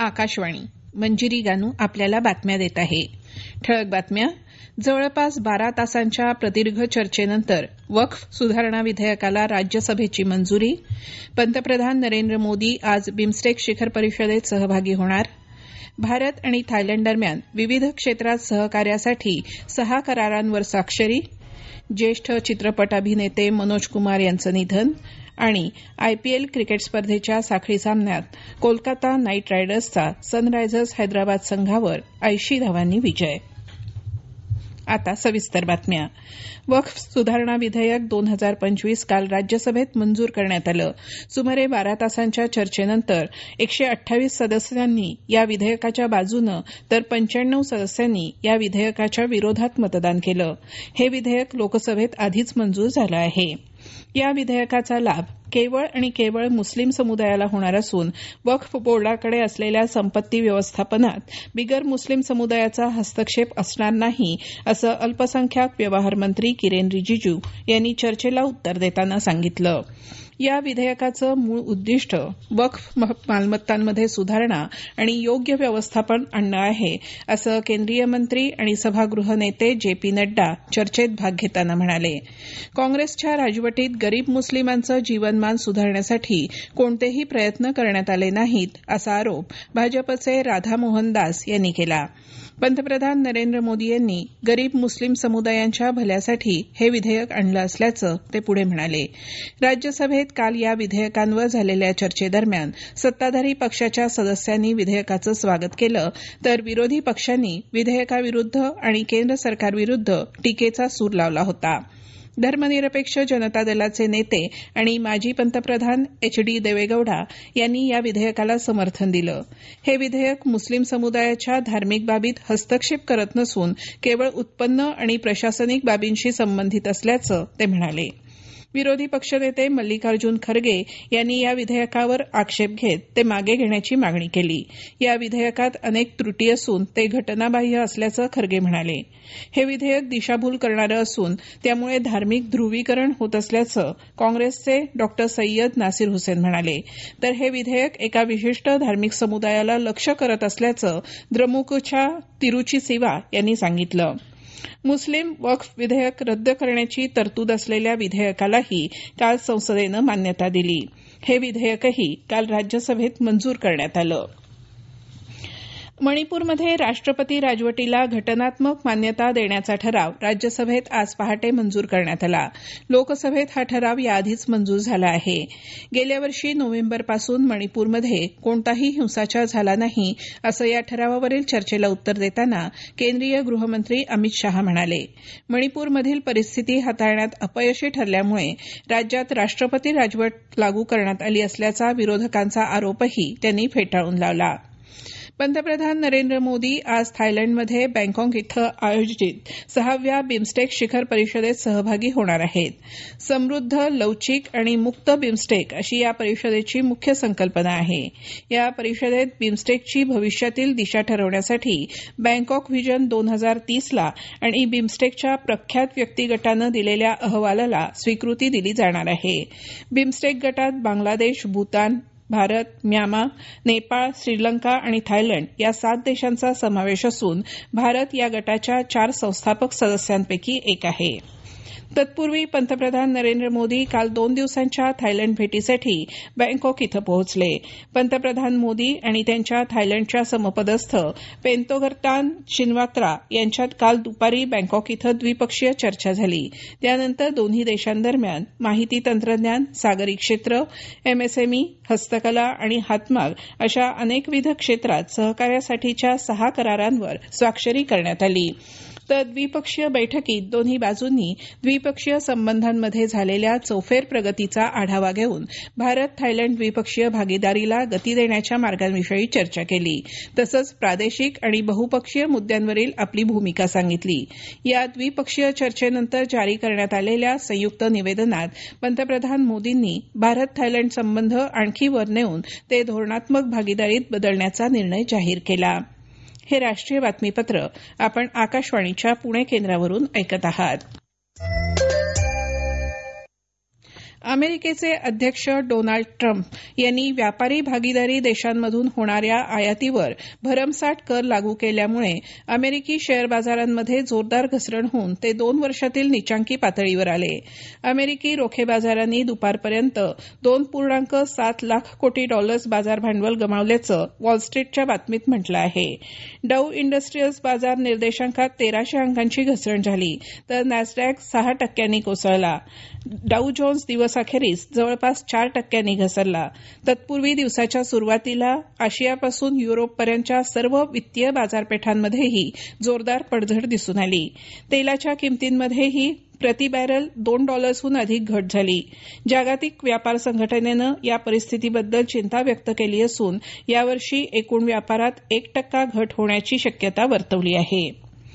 आकाशवाणी. मंजिरी गानू आपल्याला बातम्या देत आहे. ठळक बातम्या. जवळपास 12 तासांच्या प्रदीर्घ चर्चेनंतर वक्फ सुधारणा विधेयकाला राज्यसभेची मंजुरी. पंतप्रधान नरेंद्र मोदी आज बिमस्टेक शिखर परिषदेत सहभागी होणार. भारत आणि थायलंड दरम्यान विविध क्षेत्रात सहकार्यासाठी 6 करारांवर स्वाक्षरी. ज्येष्ठ चित्रपट अभिनेते मनोज कुमार यांचं निधन. आणि आयपीएल क्रिकेट स्पर्धेच्या साखळी सामन्यात कोलकाता नाईट रायडर्सचा सनरायझर्स हैदराबाद संघावर 80 धावांनी विजय. आता सविस्तर बातम्या. वक्फ सुधारणा विधेयक 2025 काल राज्यसभेत मंजूर करण्यात आलं. सुमारे 12 तासांच्या चर्चेनंतर 128 सदस्यांनी या विधेयकाच्या बाजूनं तर 95 सदस्यांनी या विधेयकाच्या विरोधात मतदान केलं. हे विधेयक लोकसभेत आधीच मंजूर झालं आहे. या विधेयकाचा लाभ केवळ आणि केवळ मुस्लिम समुदायाला होणार असून वक्फ बोर्डाकडे असलेल्या संपत्ती व्यवस्थापनात बिगर मुस्लिम समुदायाचा हस्तक्षेप असणार नाही असं अल्पसंख्याक व्यवहार मंत्री किरेन रिजिजू यांनी चर्चेला उत्तर देताना सांगितलं. या विधेयकाचं मूळ उद्दिष्ट वक्फ मालमत्तांमध्ये सुधारणा आणि योग्य व्यवस्थापन आणणं आहे असं केंद्रीय मंत्री आणि सभागृह नेते जे.पी. नड्डा चर्चेत भाग घेताना म्हणाले. काँग्रेसच्या राजवटीत गरीब मुस्लिमांचं जीवनमान सुधारण्यासाठी कोणतेही प्रयत्न करण्यात आले नाहीत असा आरोप भाजपचे राधामोहन दास यांनी केला. पंतप्रधान नरेंद्र मोदी यांनी गरीब मुस्लिम समुदायांच्या भल्यासाठी हे विधेयक आणलं असल्याचं ते पुढे म्हणाले. राज्यसभेत काल या विधेयकांवर झालेल्या चर्चेदरम्यान सत्ताधारी पक्षाच्या सदस्यांनी विधेयकाचं स्वागत केलं तर विरोधी पक्षांनी विधेयकाविरुद्ध आणि केंद्र सरकारविरुद्ध टीकेचा सूर लावला होता. धर्मनिरपेक्ष जनता दलाचे नेते आणि माजी पंतप्रधान एच.डी. देवेगौडा यांनी या विधेयकाला समर्थन दिलं. हे विधेयक मुस्लिम समुदायाच्या धार्मिक बाबीत हस्तक्षेप करत नसून केवळ उत्पन्न आणि प्रशासनिक बाबींशी संबंधित असल्याचं ते म्हणाले. विरोधी पक्षनेते मल्लिकार्जुन खरगे यांनी या विधेयकावर आक्षेप घेत ते मागे घेण्याची मागणी केली. या विधेयकात अनेक त्रुटी असून ते घटनाबाह्य असल्याचं खरगे म्हणाले. हे विधेयक दिशाभूल करणारं असून त्यामुळे धार्मिक ध्रुवीकरण होत असल्याचं काँग्रेसचे डॉ. सय्यद नासीर हुसेन म्हणाले. तर हे विधेयक एका विशिष्ट धार्मिक समुदायाला लक्ष्य करत असल्याचं द्रमुकच्या तिरुची सिवा यांनी सांगितलं. मुस्लिम वक्फ विधेयक रद्द करण्याची तरतूद असलेल्या विधेयकालाही काल संसदेनं मान्यता दिली. हे विधेयकही काल राज्यसभेत मंजूर करण्यात आलं. मणिपूरमध्ये राष्ट्रपती राजवटीला घटनात्मक मान्यता देण्याचा ठराव राज्यसभेत आज पहाटे मंजूर करण्यात आला. लोकसभेत हा ठराव याआधीच मंजूर झाला आहे. गेल्या वर्षी नोव्हेंबरपासून मणिपूरमध्ये कोणताही हिंसाचार झाला नाही असं या ठरावावरील चर्चेला उत्तर देताना केंद्रीय गृहमंत्री अमित शहा म्हणाले. मणिपूरमधील परिस्थिती हाताळण्यात अपयशी ठरल्यामुळे राज्यात राष्ट्रपती राजवट लागू करण्यात आली असल्याचा विरोधकांचा आरोपही त्यांनी फेटाळून लावला. पंतप्रधान नरेंद्र मोदी आज थायलंडमध्ये बँकॉक इथं आयोजित 6व्या बिमस्टेक शिखर परिषदेत सहभागी होणार आहेत. समृद्ध, लवचिक आणि मुक्त बिमस्टेक अशी या परिषदेची मुख्य संकल्पना आहे. या परिषदेत बिमस्टेकची भविष्यातील दिशा ठरवण्यासाठी बँकॉक व्हिजन 2030ला आणि बिमस्टेकच्या प्रख्यात व्यक्तिगटानं दिलेल्या अहवालाला स्वीकृती दिली जाणार आहे. बिमस्टेक गटात बांगलादेश, भूतान, भारत, म्यानमार, नेपाळ, श्रीलंका आणि थायलंड या 7 देशांचा समावेश असून भारत या गटाच्या 4 संस्थापक सदस्यांपैकी एक आहे. तत्पूर्वी पंतप्रधान नरेंद्र मोदी काल 2 दिवसांच्या थायलंड भेटीसाठी बँकॉक इथं पोहोचले. पंतप्रधान मोदी आणि त्यांच्या थायलंडच्या समपदस्थ पेंतोगर्तान शिनवात्रा यांच्यात काल दुपारी बँकॉक इथं द्विपक्षीय चर्चा झाली. त्यानंतर दोन्ही देशांदरम्यान माहिती तंत्रज्ञान, सागरी क्षेत्र, एमएसएमई, हस्तकला आणि हातमाग अशा अनेकविध क्षेत्रात सहकार्यासाठीच्या 6 करारांवर स्वाक्षरी करण्यात आली. तर द्विपक्षीय बैठकीत दोन्ही बाजूंनी द्विपक्षीय संबंधांमध्ये झालेल्या चौफेर प्रगतीचा आढावा घेऊन भारत थायलंड द्विपक्षीय भागीदारीला गती देण्याच्या मार्गांविषयी चर्चा केली. तसंच प्रादेशिक आणि बहुपक्षीय मुद्द्यांवरील आपली भूमिका सांगितली. या द्विपक्षीय चर्चेनंतर जारी करण्यात आलेल्या संयुक्त निवेदनात पंतप्रधान मोदींनी भारत थायलंड संबंध आणखी वर नेऊन ते धोरणात्मक भागीदारीत बदलण्याचा निर्णय जाहीर केला. हे राष्ट्रीय बातमीपत्र आपण आकाशवाणीच्या पुणे केंद्रावरून ऐकत आहात. अमेरिकेचे अध्यक्ष डोनाल्ड ट्रम्प यांनी व्यापारी भागीदारी देशांमधून होणाऱ्या आयातीवर भरमसाठ कर लागू केल्यामुळे अमेरिकी शेअर बाजारांमध्ये जोरदार घसरण होऊन ते 2 वर्षातील नीचांकी पातळीवर आले. अमेरिकी रोखे बाजारांनी दुपारपर्यंत $2.7 लाख कोटी बाजार भांडवल गमावल्याचं वॉल स्ट्रीटच्या बातमीत म्हटलं आहे. डाऊ इंडस्ट्रीयल्स बाजार निर्देशांकात 1300 अंकांची घसरण झाली तर नॅसडॅक 6% कोसळला. डाऊ जोन्स दिवसाखेरीस जवळपास 4% घसरला. तत्पूर्वी दिवसाच्या सुरुवातीला आशियापासून युरोपपर्यंतच्या सर्व वित्तीय बाजारपेठांमध्येही जोरदार पडझड दिसून आली. तेलाच्या किमतींमध्येही प्रति बॅरल $2हून अधिक घट झाली. जागतिक व्यापार संघटनेनं या परिस्थितीबद्दल चिंता व्यक्त केली असून यावर्षी एकूण व्यापारात 1% घट होण्याची शक्यता वर्तवली आहे.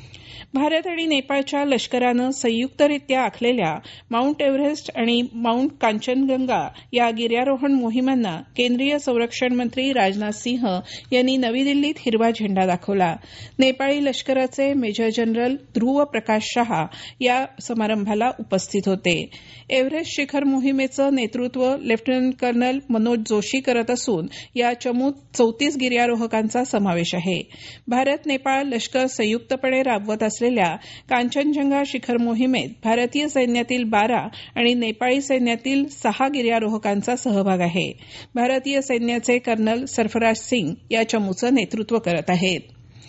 भारत आणि नेपाळच्या लष्करानं संयुक्तरित्या आखलेल्या माउंट एव्हरेस्ट आणि माउंट कांचनगंगा या गिर्यारोहण मोहिमांना केंद्रीय संरक्षण मंत्री राजनाथ सिंह यांनी नवी दिल्लीत हिरवा झेंडा दाखवला. नेपाळी लष्कराचे मेजर जनरल ध्रुव प्रकाश शहा या समारंभाला उपस्थित होते. एव्हरेस्ट शिखर मोहिमेचं नेतृत्व लेफ्टनंट कर्नल मनोज जोशी करत असून या चमूत 34 गिर्यारोहकांचा समावेश आहे. भारत नेपाळ लष्कर संयुक्तपणे राबवत असलेल्या कांचनजंगा शिखर मोहिमेत भारतीय सैन्यातील 12 आणि नेपाळी सैन्यातील 6 गिर्यारोहकांचा सहभाग आहे. भारतीय सैन्याचे कर्नल सरफराज सिंग या चमूचं नेतृत्व करत आहेत.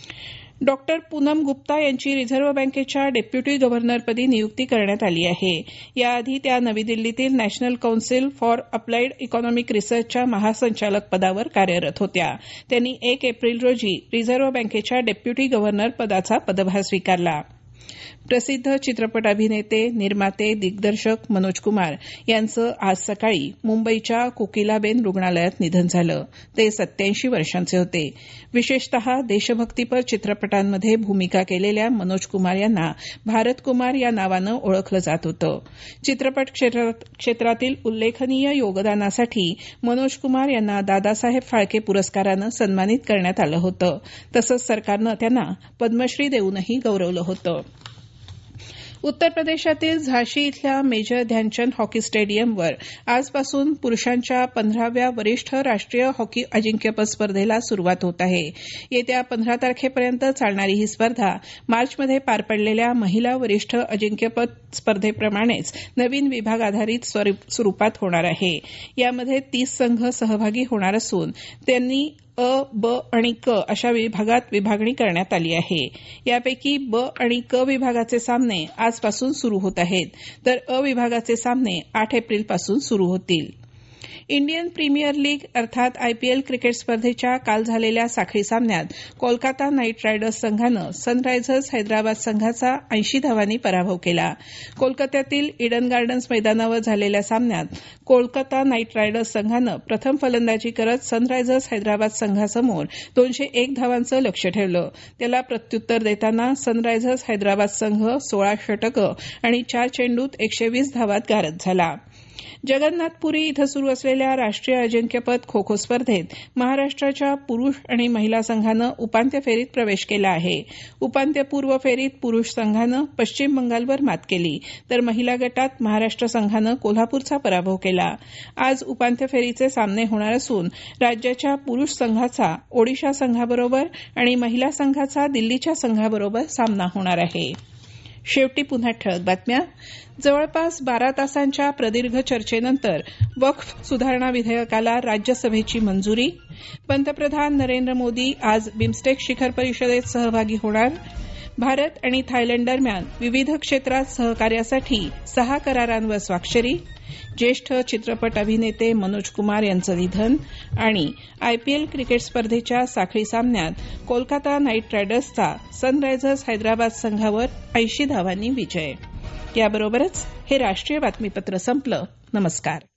डॉक्टर पूनम गुप्ता यांची रिझर्व्ह बँकेच्या डेप्युटी गव्हर्नरपदी नियुक्ती करण्यात आली आहे. याआधी त्या नवी दिल्लीतील National Council for Applied Economic रिसर्चच्या महासंचालक पदावर कार्यरत होत्या. त्यांनी 1 एप्रिल रोजी रिझर्व्ह बँकेच्या डेप्युटी गव्हर्नर पदाचा पदभार स्वीकारला. प्रसिद्ध चित्रपट अभिनेते, निर्माते, दिग्दर्शक मनोज कुमार यांचं आज सकाळी मुंबईच्या कोकिलाबेन रुग्णालयात निधन झालं. ते 87 वर्षांचे होते. विशेषतः देशभक्तीपर चित्रपटांमध्ये भूमिका केलेल्या मनोज कुमार यांना भारत कुमार या नावानं ओळखलं जात होतं. चित्रपट क्षेत्रातील उल्लेखनीय योगदानासाठी मनोज कुमार यांना दादासाहेब फाळके पुरस्कारानं सन्मानित करण्यात आलं होतं. तसंच सरकारनं त्यांना पद्मश्री देऊनही गौरवलं होतं. उत्तर प्रदेशातील झाशी इथल्या मेजर ध्यानचंद हॉकी स्टेडियमवर आजपासून पुरुषांच्या 15व्या वरिष्ठ राष्ट्रीय हॉकी अजिंक्यपद स्पर्धेला सुरुवात होत आहे. येत्या 15 तारखेपर्यंत चालणारी ही स्पर्धा मार्चमध्ये पार पडलेल्या महिला वरिष्ठ अजिंक्यपद स्पर्धेप्रमाणेच नवीन विभाग आधारित स्वरूपात होणार आहे. यामध्ये 30 संघ सहभागी होणार असून त्यांनी अ, ब आणि क अशा विभागात विभागणी करण्यात आली आहे. यापैकी ब आणि क विभागाचे सामने आजपासून सुरू होत आहेत, तर अ विभागाचे सामने 8 एप्रिलपासून सुरू होतील. इंडियन प्रीमियर लीग अर्थात आयपीएल क्रिकेट स्पर्धेच्या काल झालेल्या साखळी सामन्यात कोलकाता नाईट रायडर्स संघानं सनरायझर्स हैदराबाद संघाचा 80 धावांनी पराभव केला. कोलकात्यातील इडन गार्डन्स मैदानावर झालेल्या सामन्यात कोलकाता नाईट रायडर्स संघानं प्रथम फलंदाजी करत सनरायझर्स हैदराबाद संघासमोर 201 धावांचं लक्ष्य ठेवलं. त्याला प्रत्युत्तर देताना सनरायझर्स हैदराबाद संघ 16 षटकं आणि 4 चेंडूत 120 धावात गारद झाला. जगन्नाथपुरी इथं सुरू असलेल्या राष्ट्रीय अजिंक्यपद खो खो स्पर्धेत महाराष्ट्राच्या पुरुष आणि महिला संघानं उपांत्य फेरीत प्रवेश केला आहे. उपांत्यपूर्व फेरीत पुरुष संघानं पश्चिम बंगालवर मात केली, तर महिला गटात महाराष्ट्र संघानं कोल्हापूरचा पराभव केला. आज उपांत्य फेरीचे सामने होणार असून राज्याच्या पुरुष संघाचा ओडिशा संघाबरोबर आणि महिला संघाचा दिल्लीच्या संघाबरोबर सामना होणार आहे. शेवटी पुन्हा ठळक बातम्या. जवळपास 12 तासांच्या प्रदीर्घ चर्चेनंतर वक्फ सुधारणा विधेयकाला राज्यसभेची मंजुरी. पंतप्रधान नरेंद्र मोदी आज बिमस्टेक शिखर परिषदेत सहभागी होणार. भारत आणि थायलंड दरम्यान विविध क्षेत्रात सहकार्यासाठी 6 करारांवर स्वाक्षरी. ज्येष्ठ चित्रपट अभिनेते मनोज कुमार यांचं निधन. आणि आयपीएल क्रिकेट स्पर्धेच्या साखळी सामन्यात कोलकाता नाईट रायडर्सचा सनरायझर्स हैदराबाद संघावर 80 धावांनी विजय. याबरोबरच हे राष्ट्रीय बातमीपत्र संपलं. नमस्कार.